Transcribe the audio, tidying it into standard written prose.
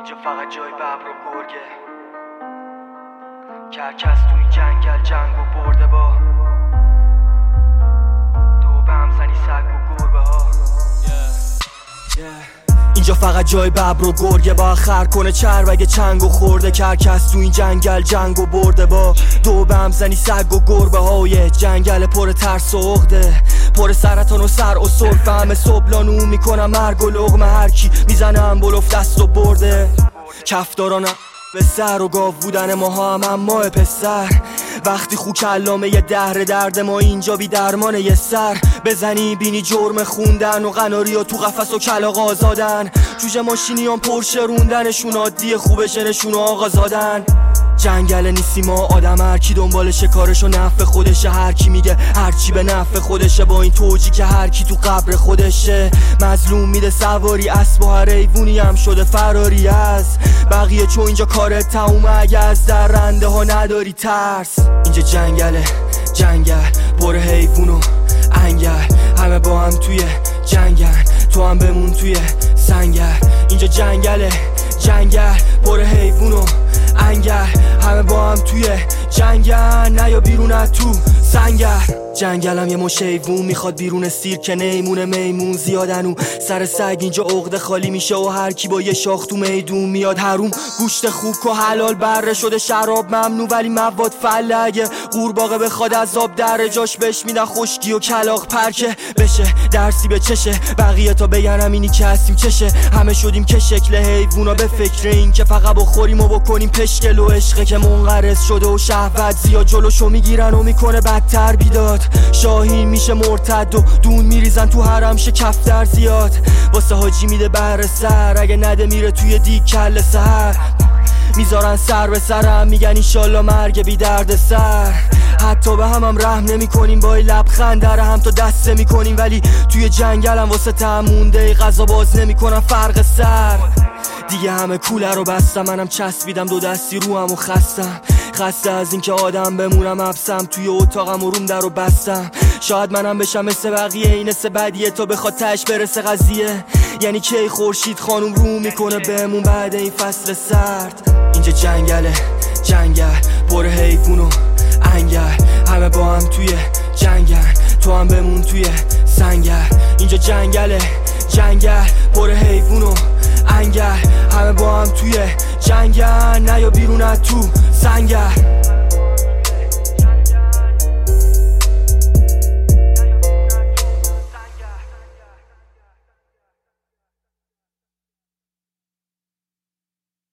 اینجا فقط جای ببر و گرگه، کرکس تو این جنگل جنگ و برده با دو به هم زنی سگ و گربه ها. اینجا فقط جای ببر و گرگه با خر کنه چربگ چنگ و خورده، کرکس تو این جنگل جنگ و برده با دو به هم زنی سگ و گربه ها. یه جنگل پر ترس و عقده، پر سرطان و سر و سرفه، همه صبلانو میکنم مرگ و لقمه، هر کی میزنه انبلوف دست و برده. کفدارانم به سر و گاو بودن ماها هم ماه پسر، وقتی خو کلامه یه درد ما اینجا بی درمانه. یه سر بزنی بینی جرم خوندن و قناری ها تو قفس و کلاغ آزادن، جوجه ماشینیان پرشه روندنشون عادیه، خوبشه نشون آقا زادن. جنگل نیستی ما آدم، هر کی دنبال شکارش و نفع خودشه، هر کی میگه هر چی به نفع خودشه، با این توجی که هر کی تو قبر خودشه. مظلوم میده سواری اسب و هر حیوونی هم شده فراری از بقیه، چون اینجا کارت تمومه اگه از درنده ها نداری ترس. اینجا جنگله، جنگل پر حیوون و انگل، همه با هم توی جنگل، تو هم بمون توی سنگل. اینجا جنگله، جنگل پر حیوون و انگل، همه با هم توی جنگل، نیا بیرون از تو سنگر. جنگلم یه مش حیوون میخواد بیرون سیر که نیمونه، میمون زیادن و سر سگ اینجا عقده خالی میشه و هر کی با یه شاخ تو میدون میاد. حروم گوشت خوک و حلال بره شده، شراب ممنوع ولی مواد فله، اگه قورباغه بخواد از آب در جاش بهش میدن خشکی و کلاغ پرکه بشه. درسی به چشه بقیه تا بگن همینی که هستیم چشه، همه شدیم که شکل حیوونا، به فکر این که فقط بخوریم و بکنیم پشکل و عشقه که منقرض شده و شهوت زیاد جلوشو میگیرن و میکنه بدتر بیداد. شاهین میشه مرتد و دون میریزن تو حرمش کفتر زیاد، واسه حاجی میده بهر سر، اگه نده میره توی دیگ کل سهر. میذارن سر به سرم میگن ایشالله مرگ بی درد سر، حتی به هم رحم نمی کنیم، با لبخند در هم تا دسته میکنیم، ولی توی جنگلم واسه تمونده غذا باز نمی کنم فرق سر. دیگه همه کوله رو بستم، منم چسبیدم دو دستی رو هم و خسته از این که آدم بمونم حبسم توی اتاقم و روم در رو بستم. شاید منم بشم مثل بقیه، این مثل بدیه تا بخواد تش برسه قضیه، یعنی کی خورشید خانوم رو میکنه بهمون بعد این فصل سرد. اینجا جنگله، جنگل پر حیوون و انگل، همه با هم توی جنگل، تو هم بمون توی سنگر. اینجا جنگله، جنگل پر حیوون و انگل، همه با هم توی جنگل، نیا بیرون از تو سنگر.